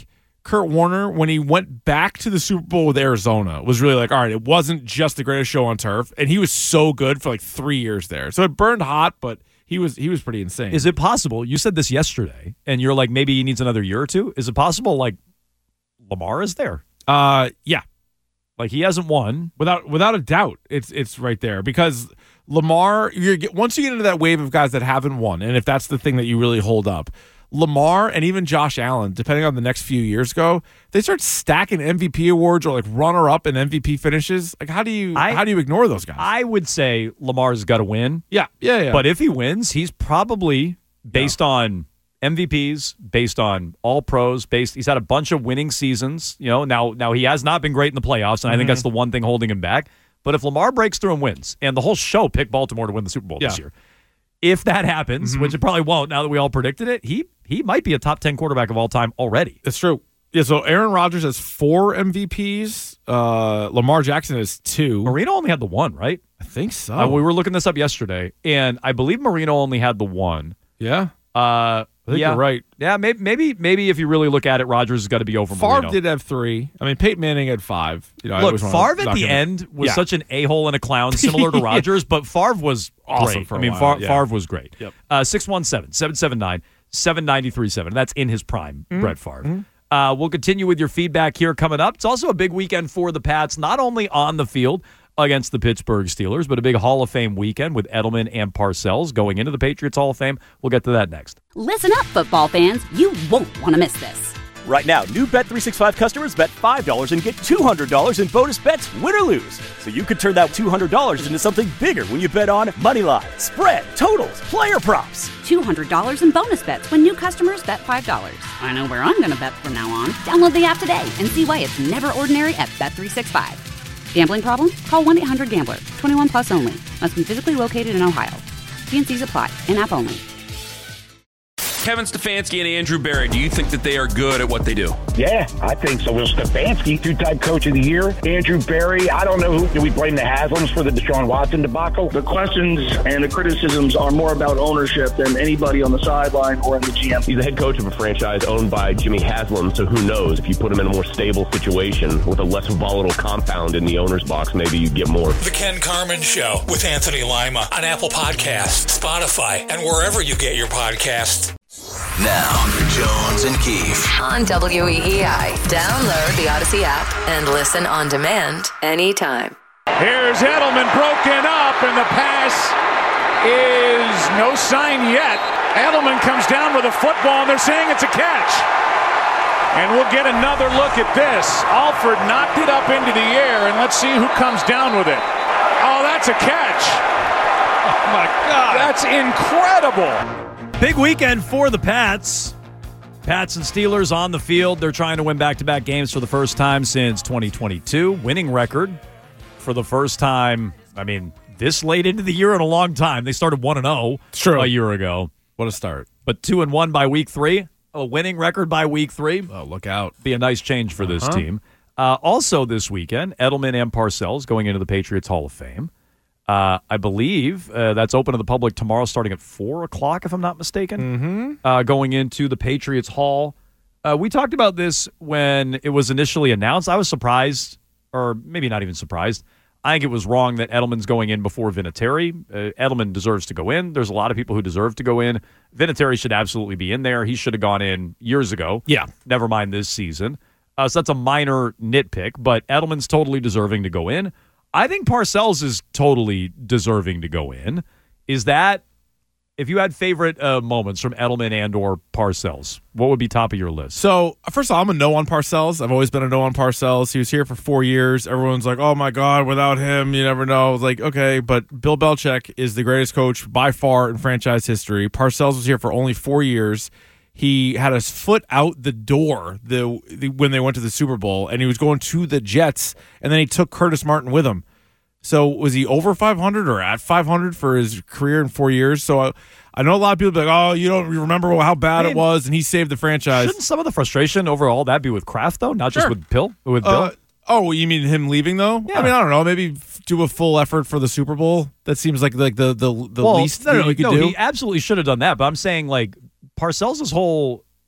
Kurt Warner, when he went back to the Super Bowl with Arizona, was really like, all right, it wasn't just the greatest show on turf, and he was so good for like 3 years there. So it burned hot, but he was pretty insane. Is it possible? You said this yesterday, and you're like, maybe he needs another year or two. Is it possible, like, Lamar is there? Yeah. Like, he hasn't won. Without a doubt, it's right there. Because Lamar, once you get into that wave of guys that haven't won, and if that's the thing that you really hold up, Lamar and even Josh Allen, depending on the next few years go, they start stacking MVP awards or like runner-up in MVP finishes. Like, how do you ignore those guys? I would say Lamar's got to win. Yeah. But if he wins, he's probably based on MVPs, based on all pros, he's had a bunch of winning seasons. Now he has not been great in the playoffs, and I think that's the one thing holding him back. But if Lamar breaks through and wins, and the whole show picked Baltimore to win the Super Bowl this year, if that happens, which it probably won't now that we all predicted it, he might be a top 10 quarterback of all time already. That's true. Yeah, so Aaron Rodgers has 4 MVPs. Lamar Jackson has 2. Marino only had the 1, right? I think so. We were looking this up yesterday, and I believe Marino only had the 1. Yeah. I think you're right. Yeah, maybe if you really look at it, Rodgers has got to be over Marino. Favre did have 3. I mean, Peyton Manning had 5. Look, Favre at the end was such an a-hole and a clown, similar to Rodgers, but Favre was awesome great. for a while. Favre was great. Yep. 617-779-7937. That's in his prime, Brett Favre. We'll continue with your feedback here coming up. It's also a big weekend for the Pats, not only on the field against the Pittsburgh Steelers, but a big Hall of Fame weekend with Edelman and Parcells going into the Patriots Hall of Fame. We'll get to that next. Listen up, football fans. You won't want to miss this. Right now, new Bet365 customers bet $5 and get $200 in bonus bets, win or lose. So you could turn that $200 into something bigger when you bet on money line, spread, totals, player props. $200 in bonus bets when new customers bet $5. I know where I'm going to bet from now on. Download the app today and see why it's never ordinary at Bet365. Gambling problem? Call 1-800-GAMBLER. 21 plus only. Must be physically located in Ohio. T&Cs apply. In-app only. Kevin Stefanski and Andrew Berry, do you think that they are good at what they do? Yeah, I think so. Well, Stefanski, 2-time coach of the year. Andrew Berry, I don't know who. Do we blame the Haslams for the Deshaun Watson debacle? The questions and the criticisms are more about ownership than anybody on the sideline or in the GM. He's the head coach of a franchise owned by Jimmy Haslam, so who knows? If you put him in a more stable situation with a less volatile compound in the owner's box, maybe you get more. The Ken Carman Show with Anthony Lima on Apple Podcasts, Spotify, and wherever you get your podcasts. Now, Jones and Keefe on WEEI. Download the Odyssey app and listen on demand anytime. Here's Edelman broken up, and the pass is no sign yet. Edelman comes down with a football, and they're saying it's a catch. And we'll get another look at this. Alford knocked it up into the air, and let's see who comes down with it. Oh, that's a catch. Oh, my God. That's incredible. Big weekend for the Pats. Pats and Steelers on the field. They're trying to win back-to-back games for the first time since 2022. Winning record for the first time, this late into the year in a long time. They started 1-0 a year ago. What a start. But 2-1 by week 3. A winning record by week 3. Oh, look out. Be a nice change for this team. Also this weekend, Edelman and Parcells going into the Patriots Hall of Fame. I believe that's open to the public tomorrow starting at 4 o'clock, if I'm not mistaken, going into the Patriots Hall. We talked about this when it was initially announced. I was surprised, or maybe not even surprised. I think it was wrong that Edelman's going in before Vinatieri. Edelman deserves to go in. There's a lot of people who deserve to go in. Vinatieri should absolutely be in there. He should have gone in years ago. Yeah. Never mind this season. So that's a minor nitpick, but Edelman's totally deserving to go in. I think Parcells is totally deserving to go in. Is that, if you had favorite moments from Edelman and or Parcells, what would be top of your list? So, first of all, I'm a no on Parcells. I've always been a no on Parcells. He was here for 4 years. Everyone's like, oh my God, without him, you never know. I was like, okay, but Bill Belichick is the greatest coach by far in franchise history. Parcells was here for only 4 years. He had his foot out the door when they went to the Super Bowl, and he was going to the Jets, and then he took Curtis Martin with him. So was he over 500 or at 500 for his career in 4 years? So I know a lot of people be like, oh, you don't remember how bad it was, and he saved the franchise. Shouldn't some of the frustration overall that be with Kraft, though, not just with Bill? Bill? Oh, you mean him leaving, though? Yeah. I don't know. Maybe do a full effort for the Super Bowl. That seems like the least thing you could do. He absolutely should have done that, but I'm saying, Parcells' whole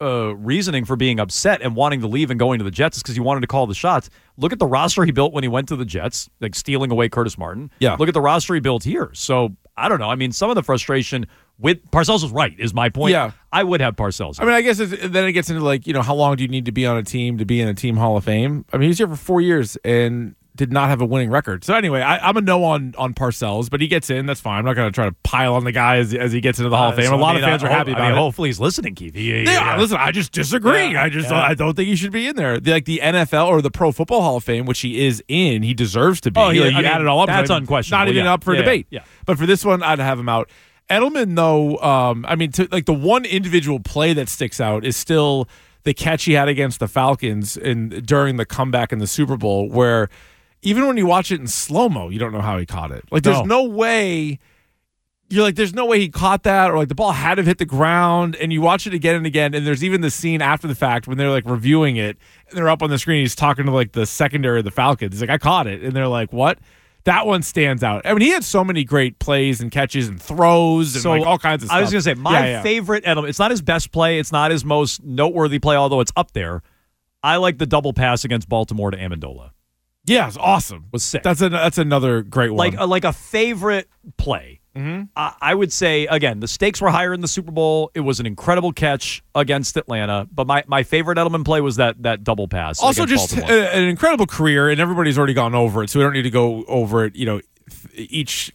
reasoning for being upset and wanting to leave and going to the Jets is because he wanted to call the shots. Look at the roster he built when he went to the Jets, like stealing away Curtis Martin. Yeah. Look at the roster he built here. So, I don't know. I mean, some of the frustration with Parcells was right, is my point. Yeah. I would have Parcells. I mean, I guess then it gets into like, how long do you need to be on a team to be in a team Hall of Fame? I mean, he's here for 4 years and did not have a winning record. So anyway, I'm a no on Parcells, but he gets in. That's fine. I'm not going to try to pile on the guy as he gets into the Hall of Fame. So a lot of fans are happy about it. Hopefully he's listening, Keith. Listen, I just disagree. I don't think he should be in there. Like the NFL or the Pro Football Hall of Fame, which he is in, he deserves to be. You add it all up. That's unquestionable. Not even up for debate. Yeah. But for this one, I'd have him out. Edelman, though, the one individual play that sticks out is still the catch he had against the Falcons during the comeback in the Super Bowl, where even when you watch it in slow-mo, you don't know how he caught it. Like, there's no way. You're like, there's no way he caught that, or like the ball had to hit the ground, and you watch it again and again, and there's even the scene after the fact when they're like reviewing it, and they're up on the screen, he's talking to like the secondary of the Falcons. He's like, I caught it. And they're like, what? That one stands out. I mean, he had so many great plays and catches and throws and like all kinds of stuff. I was going to say, my favorite Edelman, it's not his best play, it's not his most noteworthy play, although it's up there. I like the double pass against Baltimore to Amendola. Yeah, it's awesome. Was sick. That's another great one. Like a favorite play. Mm-hmm. I would say, again, the stakes were higher in the Super Bowl. It was an incredible catch against Atlanta. But my favorite Edelman play was that double pass. Also, just an incredible career, and everybody's already gone over it, so we don't need to go over it, each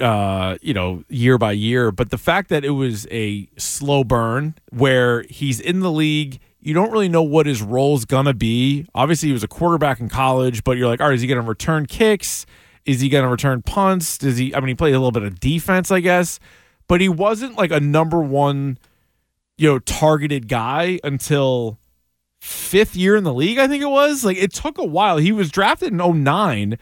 year by year. But the fact that it was a slow burn where he's in the league, you don't really know what his role's gonna be. Obviously, he was a quarterback in college, but you're like, all right, is he going to return kicks? Is he going to return punts? He played a little bit of defense, I guess, but he wasn't like a number one, targeted guy until 5th year in the league, I think it was. Like, it took a while. He was drafted in 2009.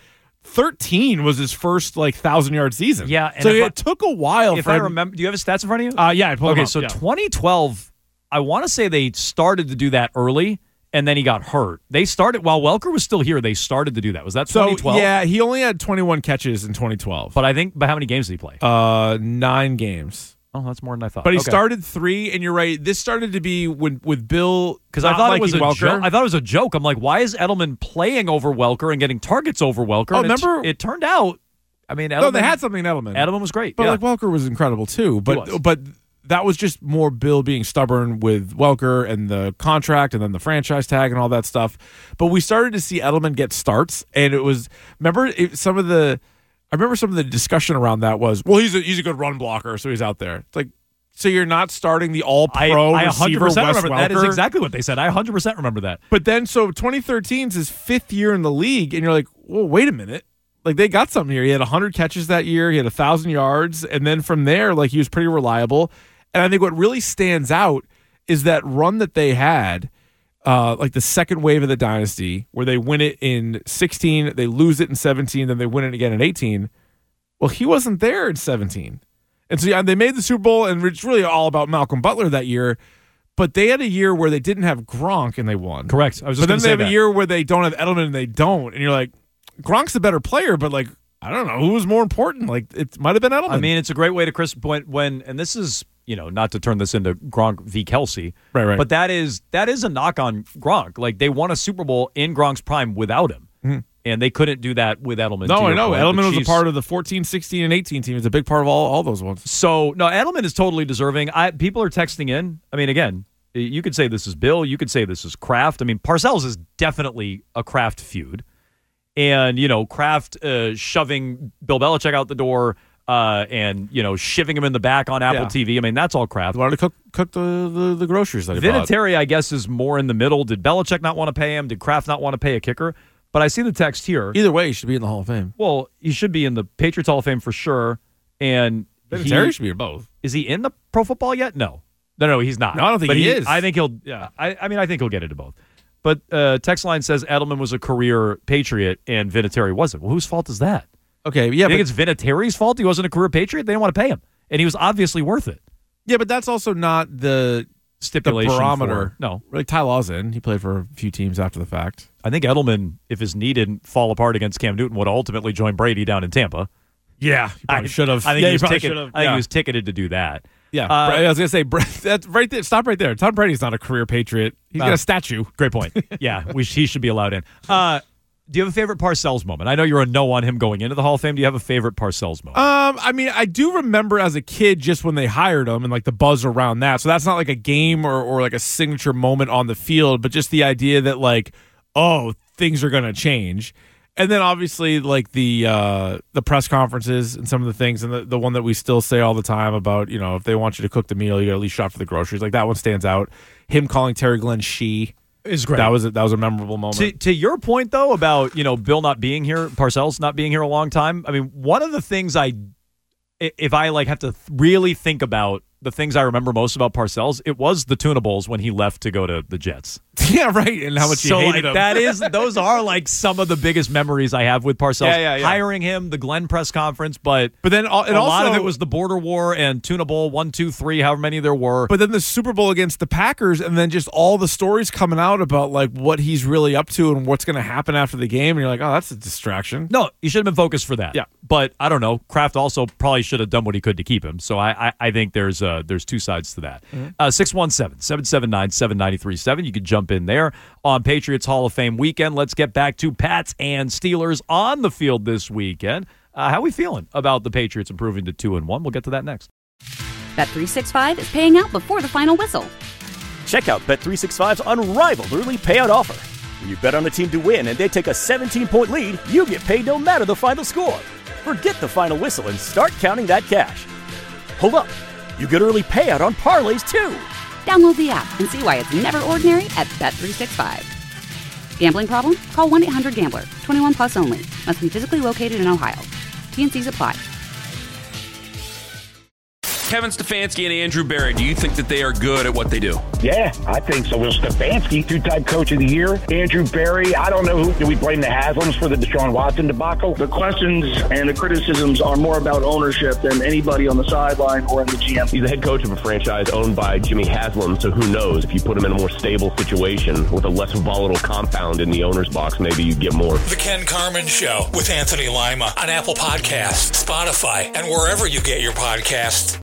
13 was his first 1,000-yard season. Yeah, and so it took a while. If I remember, do you have his stats in front of you? Yeah, I pulled them up. So 2012, I want to say they started to do that early. And then he got hurt. They started while Welker was still here. They started to do that. Was that 2012? So, yeah, he only had 21 catches in 2012. But how many games did he play? 9 games. Oh, that's more than I thought. But he started 3, and you're right. This started to be with Bill, because I thought it was a joke. I thought it was a joke. I'm like, why is Edelman playing over Welker and getting targets over Welker? Oh, and remember? It turned out. I mean, Edelman, no, they had something in Edelman. Edelman was great, but Welker was incredible too. But that was just more Bill being stubborn with Welker and the contract and then the franchise tag and all that stuff. But we started to see Edelman get starts, and it was some of the discussion around that was, well, he's a good run blocker, so he's out there. It's like, so you're not starting the all-pro receiver, 100% Wes remember Welker? that. Is exactly what they said. I 100% remember that. But then, so 2013 is his 5th year in the league, and you're like, well, wait a minute. Like, they got something here. He had 100 catches that year. He had 1,000 yards. And then from there, he was pretty reliable. And I think what really stands out is that run that they had, the second wave of the dynasty, where they win it in 16, they lose it in 17, then they win it again in 18. Well, he wasn't there in 17. And so they made the Super Bowl, and it's really all about Malcolm Butler that year. But they had a year where they didn't have Gronk, and they won. Correct. I was just but then they have that. a year where they don't have Edelman, and they don't. And you're like, Gronk's the better player, but I don't know who was more important. It might have been Edelman. I mean, it's a great way to Chris when and this is, not to turn this into Gronk v. Kelsey, right. But that is a knock on Gronk. They won a Super Bowl in Gronk's prime without him, and they couldn't do that with Edelman. No, I know Edelman was a part of the 14, 16, and 18 team. It's a big part of all those ones. So no, Edelman is totally deserving. People are texting in. I mean, again, you could say this is Bill. You could say this is Kraft. I mean, Parcells is definitely a Kraft feud. And, Kraft shoving Bill Belichick out the door and, shivving him in the back on Apple TV. I mean, that's all Kraft. He wanted to cook the groceries that he bought. Vinatieri, I guess, is more in the middle. Did Belichick not want to pay him? Did Kraft not want to pay a kicker? But I see the text here. Either way, he should be in the Hall of Fame. Well, he should be in the Patriots Hall of Fame for sure. And Vinatieri should be in both. Is he in the Pro Football yet? No, he's not. No, I don't think he is. I think he'll. Yeah, I think he'll get into both. But text line says Edelman was a career Patriot and Vinatieri wasn't. Well, whose fault is that? Okay, yeah. You think it's Vinatieri's fault he wasn't a career Patriot? They didn't want to pay him. And he was obviously worth it. Yeah, but that's also not the stipulation. The barometer. No. Ty Law's in. He played for a few teams after the fact. I think Edelman, if his knee didn't fall apart against Cam Newton, would ultimately join Brady down in Tampa. Yeah, he probably should have. I think he was ticketed to do that. Yeah, I was going to say, that's right there. Stop right there. Tom Brady's not a career Patriot. He's got a statue. Great point. Yeah, he should be allowed in. Do you have a favorite Parcells moment? I know you're a no on him going into the Hall of Fame. Do you have a favorite Parcells moment? I mean, I do remember as a kid just when they hired him and like the buzz around that. So that's not like a game or like a signature moment on the field, but just the idea that like, oh, things are going to change. And then obviously like the press conferences and some of the things, and the one that we still say all the time about, you know, if they want you to cook the meal, you got to at least shop for the groceries. Like that one stands out. Him calling Terry Glenn she. Is great. That was a memorable moment. To your point though about, you know, Bill not being here, Parcells not being here a long time. I mean, one of the things if I like have to really think about the things I remember most about Parcells, it was the tuna bowls when he left to go to the Jets. Yeah, right. And how much he hated him. Those are like some of the biggest memories I have with Parcells. Yeah. Hiring him, the Glenn press conference, but then a lot of it was the border war and tuna bowl 1, 2, 3, however many there were. But then the Super Bowl against the Packers, and then just all the stories coming out about like what he's really up to and what's going to happen after the game, and you're like, oh, that's a distraction. No, you should have been focused for that. Yeah, but I don't know. Kraft also probably should have done what he could to keep him. So I think there's two sides to that. 617-779-7937. You could jump in there on Patriots Hall of Fame weekend. Let's get back to Pats and Steelers on the field this weekend. How are we feeling about the Patriots improving to 2-1? We'll get to that next. Bet365 is paying out before the final whistle. Check out Bet365's unrivaled early payout offer. When you bet on a team to win and they take a 17-point lead, you get paid no matter the final score. Forget the final whistle and start counting that cash. Hold up. You get early payout on parlays, too. Download the app and see why it's never ordinary at Bet365. Gambling problem? Call 1-800-GAMBLER. 21 plus only. Must be physically located in Ohio. T&Cs apply. Kevin Stefanski and Andrew Berry, do you think that they are good at what they do? Yeah, I think so. Well, Stefanski, two-time coach of the year. Andrew Berry, I don't know who. Do we blame the Haslams for the Deshaun Watson debacle? The questions and the criticisms are more about ownership than anybody on the sideline or in the GM. He's the head coach of a franchise owned by Jimmy Haslam, so who knows? If you put him in a more stable situation with a less volatile compound in the owner's box, maybe you'd get more. The Ken Carman Show with Anthony Lima on Apple Podcasts, Spotify, and wherever you get your podcasts.